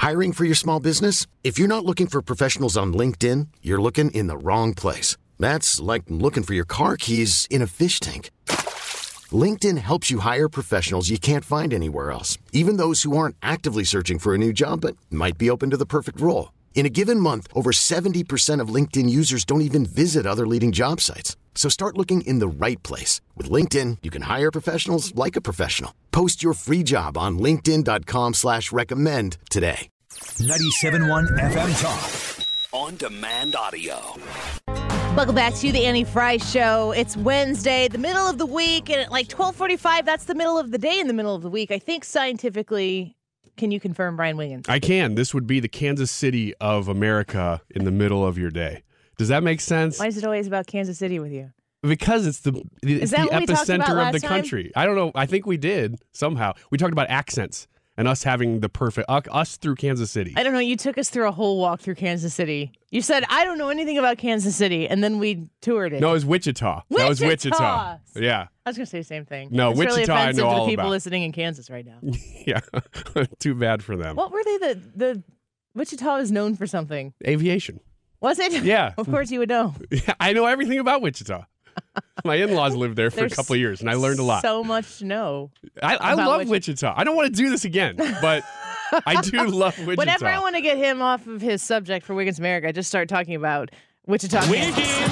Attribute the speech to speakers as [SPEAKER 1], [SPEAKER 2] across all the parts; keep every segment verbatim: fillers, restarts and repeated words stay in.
[SPEAKER 1] Hiring for your small business? If you're not looking for professionals on LinkedIn, you're looking in the wrong place. That's like looking for your car keys in a fish tank. LinkedIn helps you hire professionals you can't find anywhere else, even those who aren't actively searching for a new job but might be open to the perfect role. In a given month, over seventy percent of LinkedIn users don't even visit other leading job sites. So start looking in the right place. With LinkedIn, you can hire professionals like a professional. Post your free job on linkedin.com slash recommend today.
[SPEAKER 2] ninety-seven point one F M Talk. On demand audio.
[SPEAKER 3] Welcome back to the Annie Fry Show. It's Wednesday, the middle of the week, and at like twelve forty-five, that's the middle of the day in the middle of the week. I think scientifically, can you confirm, Brian Wiggins?
[SPEAKER 4] I can. This would be the Kansas City of America in the middle of your day. Does that make sense?
[SPEAKER 3] Why is it always about Kansas City with you?
[SPEAKER 4] Because it's the, it's the epicenter of the
[SPEAKER 3] time?
[SPEAKER 4] country. I don't know. I think we did somehow. We talked about accents and us having the perfect, uh, us through Kansas City.
[SPEAKER 3] I don't know. You took us through a whole walk through Kansas City. You said, I don't know anything about Kansas City, and then we toured it.
[SPEAKER 4] No, it was Wichita.
[SPEAKER 3] Wichita.
[SPEAKER 4] That was Wichita. Yeah.
[SPEAKER 3] I was going to say the same thing.
[SPEAKER 4] No,
[SPEAKER 3] it's
[SPEAKER 4] Wichita
[SPEAKER 3] really
[SPEAKER 4] I
[SPEAKER 3] offensive
[SPEAKER 4] know
[SPEAKER 3] to
[SPEAKER 4] all
[SPEAKER 3] the people
[SPEAKER 4] about.
[SPEAKER 3] listening in Kansas right now.
[SPEAKER 4] Yeah. Too bad for them.
[SPEAKER 3] What were they? The, the Wichita is known for something.
[SPEAKER 4] Aviation.
[SPEAKER 3] Was it?
[SPEAKER 4] Yeah.
[SPEAKER 3] Of course you would know.
[SPEAKER 4] Yeah, I know everything about Wichita. My in-laws lived there for
[SPEAKER 3] There's
[SPEAKER 4] a couple of years, and I learned a lot.
[SPEAKER 3] So much to know.
[SPEAKER 4] I, I love Wichita. Wichita. I don't want to do this again, but I do love Wichita.
[SPEAKER 3] Whenever I want to get him off of his subject for Wiggins America, I just start talking about Wichita.
[SPEAKER 2] Wiggins!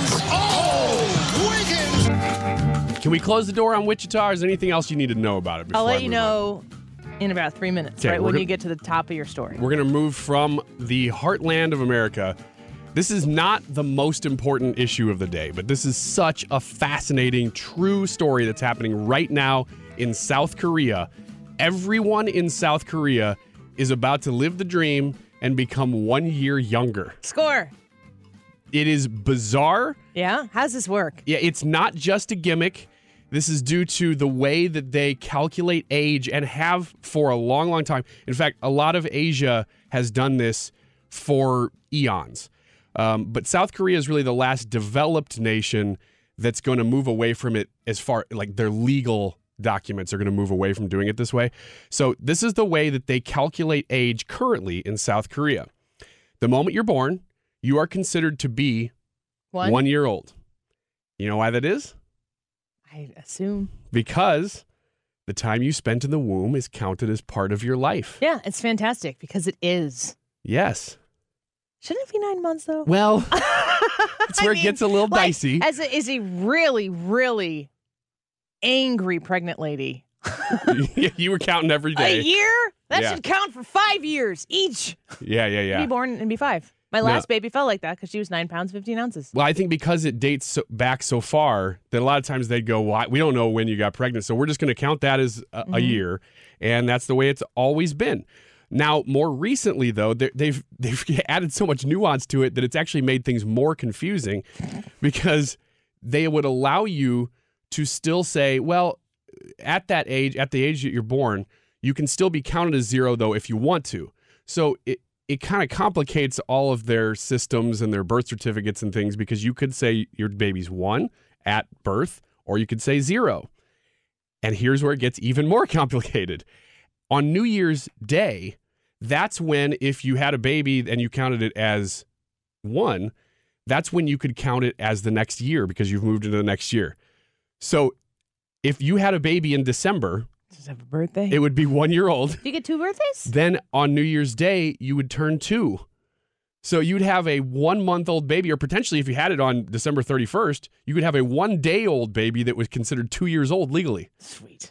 [SPEAKER 2] Oh, Wiggins!
[SPEAKER 4] Can we close the door on Wichita, or is there anything else you need to know about it before
[SPEAKER 3] I'll let
[SPEAKER 4] I
[SPEAKER 3] you
[SPEAKER 4] move
[SPEAKER 3] know in about three minutes,
[SPEAKER 4] Okay,
[SPEAKER 3] right
[SPEAKER 4] we're
[SPEAKER 3] when
[SPEAKER 4] gonna-
[SPEAKER 3] you get to the top of your story.
[SPEAKER 4] We're going to move from the heartland of America. This is not the most important issue of the day, but this is such a fascinating, true story that's happening right now in South Korea. Everyone in South Korea is about to live the dream and become one year younger.
[SPEAKER 3] Score.
[SPEAKER 4] It is bizarre.
[SPEAKER 3] Yeah? How's this work?
[SPEAKER 4] Yeah, it's not just a gimmick. This is due to the way that they calculate age and have for a long, long time. In fact, a lot of Asia has done this for eons. Um, but South Korea is really the last developed nation that's going to move away from it as far, like their legal documents are going to move away from doing it this way. So this is the way that they calculate age currently in South Korea. The moment you're born, you are considered to be
[SPEAKER 3] One?
[SPEAKER 4] one year old. You know why that is?
[SPEAKER 3] I assume.
[SPEAKER 4] Because the time you spent in the womb is counted as part of your life.
[SPEAKER 3] Yeah, it's fantastic because it is.
[SPEAKER 4] Yes.
[SPEAKER 3] Shouldn't it be nine months, though?
[SPEAKER 4] Well, that's where
[SPEAKER 3] I
[SPEAKER 4] it
[SPEAKER 3] mean,
[SPEAKER 4] gets a little
[SPEAKER 3] like,
[SPEAKER 4] dicey.
[SPEAKER 3] As a, is a really, really angry pregnant lady.
[SPEAKER 4] You were counting every day.
[SPEAKER 3] A year? That
[SPEAKER 4] Yeah.
[SPEAKER 3] should count for five years each.
[SPEAKER 4] Yeah, yeah, yeah.
[SPEAKER 3] Be born and be five. My last baby felt like that because she was nine pounds, fifteen ounces.
[SPEAKER 4] Well, I think because it dates so, back so far that a lot of times they'd go, well, we don't know when you got pregnant, so we're just going to count that as a,
[SPEAKER 3] Mm-hmm.
[SPEAKER 4] a year, and that's the way it's always been. Now, more recently, though, they- they've they've added so much nuance to it that it's actually made things more confusing because they would allow you to still say, well, at that age, at the age that you're born, you can still be counted as zero, though, if you want to. So it it kind of complicates all of their systems and their birth certificates and things because you could say your baby's one at birth, or you could say zero. And here's where it gets even more complicated. On New Year's Day, that's when if you had a baby and you counted it as one, that's when you could count it as the next year because you've moved into the next year. So if you had a baby in December,
[SPEAKER 3] Does it have a birthday?
[SPEAKER 4] it would be one year old.
[SPEAKER 3] Do you get two birthdays?
[SPEAKER 4] Then on New Year's Day, you would turn two. So you'd have a one-month-old baby, or potentially if you had it on December thirty-first, you could have a one-day-old baby that was considered two years old legally.
[SPEAKER 3] Sweet.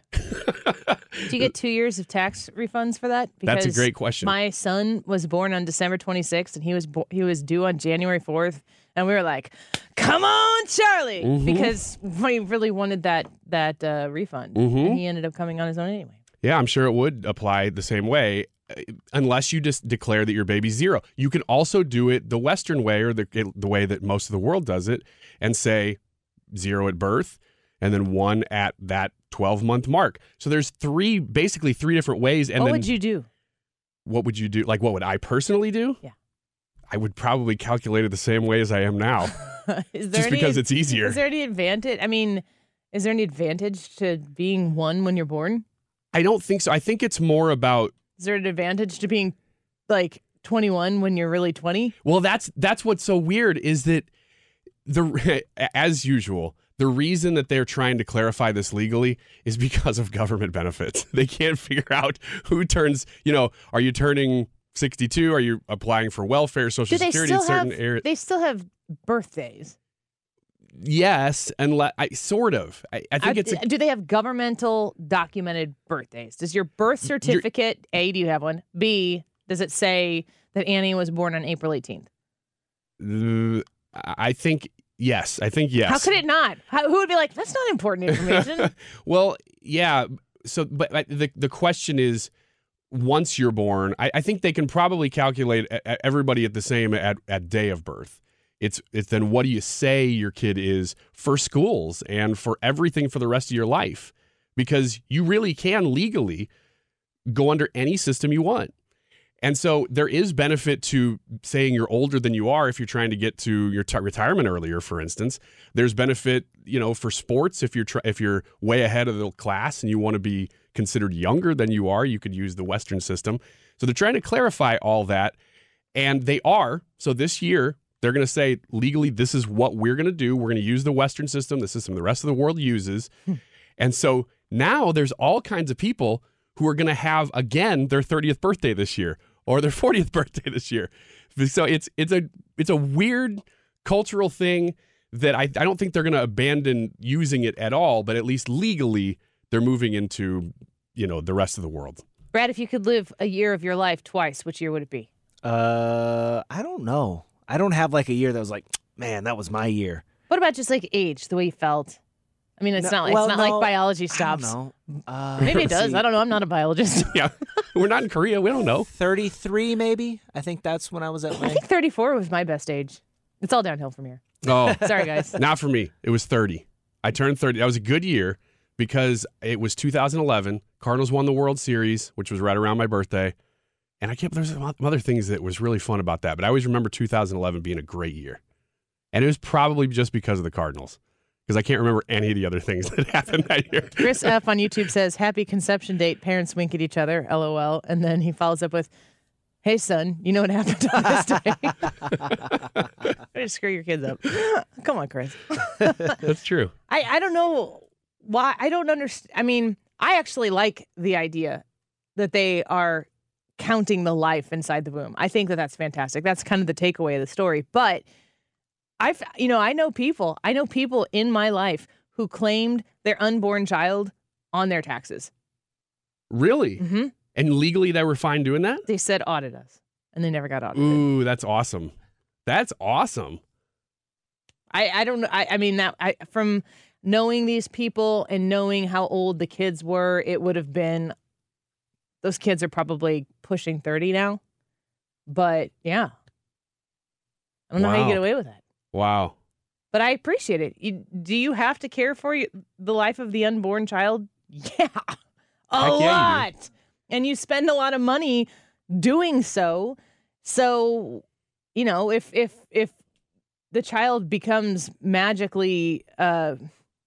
[SPEAKER 3] Do you get two years of tax refunds for that?
[SPEAKER 4] That's a great question.
[SPEAKER 3] My son was born on December twenty-sixth, and he was bo- he was due on January fourth, and we were like, "Come on, Charlie,"
[SPEAKER 4] Mhm.
[SPEAKER 3] because we really wanted that that uh, refund.
[SPEAKER 4] Mhm.
[SPEAKER 3] And he ended up coming on his own anyway.
[SPEAKER 4] Yeah, I'm sure it would apply the same way, uh, unless you just declare that your baby's zero. You can also do it the Western way, or the the way that most of the world does it, and say zero at birth, and then one at that twelve-month mark. So there's three, basically three different ways. And
[SPEAKER 3] what
[SPEAKER 4] then
[SPEAKER 3] would you do?
[SPEAKER 4] What would you do? Like, what would I personally do?
[SPEAKER 3] Yeah.
[SPEAKER 4] I would probably calculate it the same way as I am now,
[SPEAKER 3] Is there
[SPEAKER 4] just
[SPEAKER 3] any,
[SPEAKER 4] because it's easier.
[SPEAKER 3] Is there any advantage? I mean, is there any advantage to being one when you're born?
[SPEAKER 4] I don't think so. I think it's more about,
[SPEAKER 3] Is there an advantage to being like twenty-one when you're really twenty.
[SPEAKER 4] Well, that's that's what's so weird is that the as usual, the reason that they're trying to clarify this legally is because of government benefits. They can't figure out who turns, you know, are you turning sixty-two? Are you applying for welfare, Social
[SPEAKER 3] Do they
[SPEAKER 4] Security in
[SPEAKER 3] still
[SPEAKER 4] certain
[SPEAKER 3] have?
[SPEAKER 4] areas?
[SPEAKER 3] They still have birthdays.
[SPEAKER 4] Yes, unless I sort of. I, I think
[SPEAKER 3] I,
[SPEAKER 4] it's a,
[SPEAKER 3] do they have governmental documented birthdays? Does your birth certificate, A, do you have one? B, does it say that Annie was born on April eighteenth?
[SPEAKER 4] uh, I think yes. I think yes.
[SPEAKER 3] How could it not? How, who would be like, that's not important information?
[SPEAKER 4] Well, yeah. So, but the the question is, once you're born, I, I think they can probably calculate everybody at the same at, at day of birth. It's it's then what do you say your kid is for schools and for everything for the rest of your life? Because you really can legally go under any system you want. And so there is benefit to saying you're older than you are if you're trying to get to your t- retirement earlier, for instance. There's benefit, you know, for sports if you're tr- if you're way ahead of the class and you want to be considered younger than you are, you could use the Western system. So they're trying to clarify all that, and they are. So this year, they're going to say legally, this is what we're going to do. We're going to use the Western system, the system the rest of the world uses. Hmm. And so now there's all kinds of people who are going to have, again, their thirtieth birthday this year or their fortieth birthday this year. So it's it's a it's a weird cultural thing that I, I don't think they're going to abandon using it at all, but at least legally, they're moving into, you know, the rest of the world.
[SPEAKER 3] Brad, if you could live a year of your life twice, which year would it be?
[SPEAKER 5] Uh, I don't know. I don't have like a year that was like, man, that was my year.
[SPEAKER 3] What about just like age, the way you felt? I mean, it's
[SPEAKER 5] No,
[SPEAKER 3] not
[SPEAKER 5] well,
[SPEAKER 3] it's not
[SPEAKER 5] no,
[SPEAKER 3] like biology stops.
[SPEAKER 5] I don't know. Uh,
[SPEAKER 3] Maybe it does.
[SPEAKER 5] see,
[SPEAKER 3] I don't know. I'm not a biologist.
[SPEAKER 4] Yeah, we're not in Korea. We don't know.
[SPEAKER 5] thirty-three maybe. I think that's when I was at
[SPEAKER 3] I
[SPEAKER 5] my.
[SPEAKER 3] think thirty-four was my best age. It's all downhill from here.
[SPEAKER 4] Oh,
[SPEAKER 3] Sorry, guys.
[SPEAKER 4] not for me. It was thirty. I turned thirty. That was a good year because it was two thousand eleven. Cardinals won the World Series, which was right around my birthday. And I can't. There's some other things that was really fun about that. But I always remember two thousand eleven being a great year, and it was probably just because of the Cardinals. Because I can't remember any of the other things that happened that year.
[SPEAKER 3] Chris F. on YouTube says, happy conception date. Parents wink at each other. LOL. And then he follows up with, hey, son, you know what happened on this day? Way to screw your kids up. Come on, Chris.
[SPEAKER 4] That's true.
[SPEAKER 3] I, I don't know why. I don't understand. I mean, I actually like the idea that they are counting the life inside the womb. I think that that's fantastic. That's kind of the takeaway of the story. But I've, you know, I know people, I know people in my life who claimed their unborn child on their taxes.
[SPEAKER 4] Really?
[SPEAKER 3] Mm-hmm.
[SPEAKER 4] And legally they were fine doing that?
[SPEAKER 3] They said audit us, and they never got audited.
[SPEAKER 4] Ooh, that's awesome. That's awesome.
[SPEAKER 3] I, I don't know. I, I mean, that I, from knowing these people and knowing how old the kids were, it would have been, those kids are probably pushing thirty now. But yeah, I don't know how you
[SPEAKER 4] Wow.
[SPEAKER 3] get away with that.
[SPEAKER 4] Wow.
[SPEAKER 3] But I appreciate it. You, do you have to care for you, the life of the unborn child? Yeah, a
[SPEAKER 4] Heck yeah, you do.
[SPEAKER 3] lot. And you spend a lot of money doing so. So, you know, if if if the child becomes magically uh,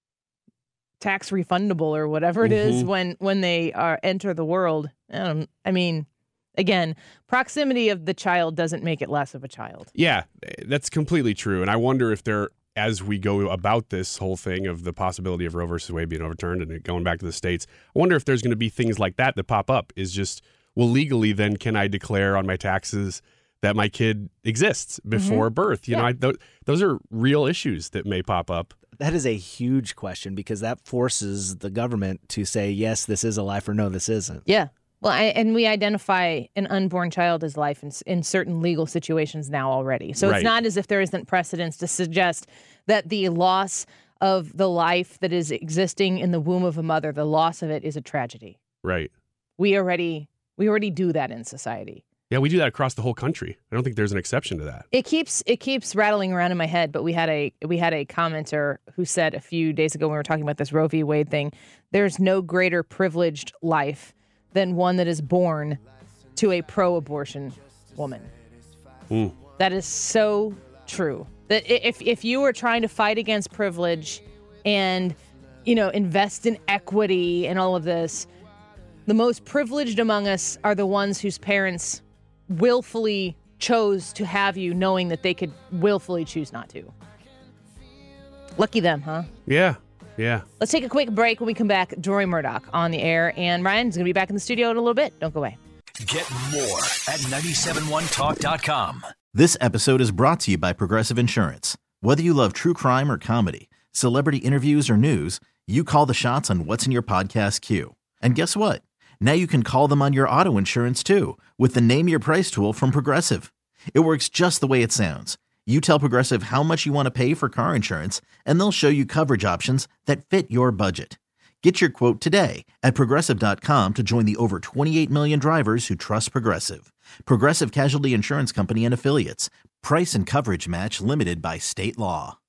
[SPEAKER 3] tax refundable or whatever it is
[SPEAKER 4] Mhm.
[SPEAKER 3] when when they are enter the world, um, I mean, again, proximity of the child doesn't make it less of a child.
[SPEAKER 4] Yeah, that's completely true. And I wonder if there, as we go about this whole thing of the possibility of Roe versus Wade being overturned and it going back to the states, I wonder if there's going to be things like that that pop up. Is just, well, legally, then can I declare on my taxes that my kid exists before birth? You
[SPEAKER 3] Yeah.
[SPEAKER 4] know, I, th- those are real issues that may pop up.
[SPEAKER 5] That is a huge question because that forces the government to say, yes, this is a life or no, this isn't.
[SPEAKER 3] Yeah. Well, I, and we identify an unborn child as life in, in certain legal situations now already. So
[SPEAKER 4] Right.
[SPEAKER 3] it's not as if there isn't precedence to suggest that the loss of the life that is existing in the womb of a mother, the loss of it is a tragedy.
[SPEAKER 4] Right.
[SPEAKER 3] We already we already do that in society.
[SPEAKER 4] Yeah, we do that across the whole country. I don't think there's an exception to that.
[SPEAKER 3] It keeps it keeps rattling around in my head, but we had a we had a commenter who said a few days ago when we were talking about this Roe v. Wade thing, there's no greater privileged life than one that is born to a pro-abortion woman.
[SPEAKER 4] Mm.
[SPEAKER 3] That is so true. That i- if if you were trying to fight against privilege and, you know, invest in equity and all of this, the most privileged among us are the ones whose parents willfully chose to have you knowing that they could willfully choose not to. Lucky them, huh?
[SPEAKER 4] Yeah, yeah.
[SPEAKER 3] Let's take a quick break. When we come back, Jory Murdoch on the air, and Ryan's going to be back in the studio in a little bit. Don't go away.
[SPEAKER 2] Get more at nine seven one talk dot com.
[SPEAKER 6] This episode is brought to you by Progressive Insurance. Whether you love true crime or comedy, celebrity interviews or news, you call the shots on what's in your podcast queue. And guess what? Now you can call them on your auto insurance too with the Name Your Price tool from Progressive. It works just the way it sounds. You tell Progressive how much you want to pay for car insurance, and they'll show you coverage options that fit your budget. Get your quote today at Progressive dot com to join the over twenty-eight million drivers who trust Progressive. Progressive Casualty Insurance Company and Affiliates. Price and coverage match limited by state law.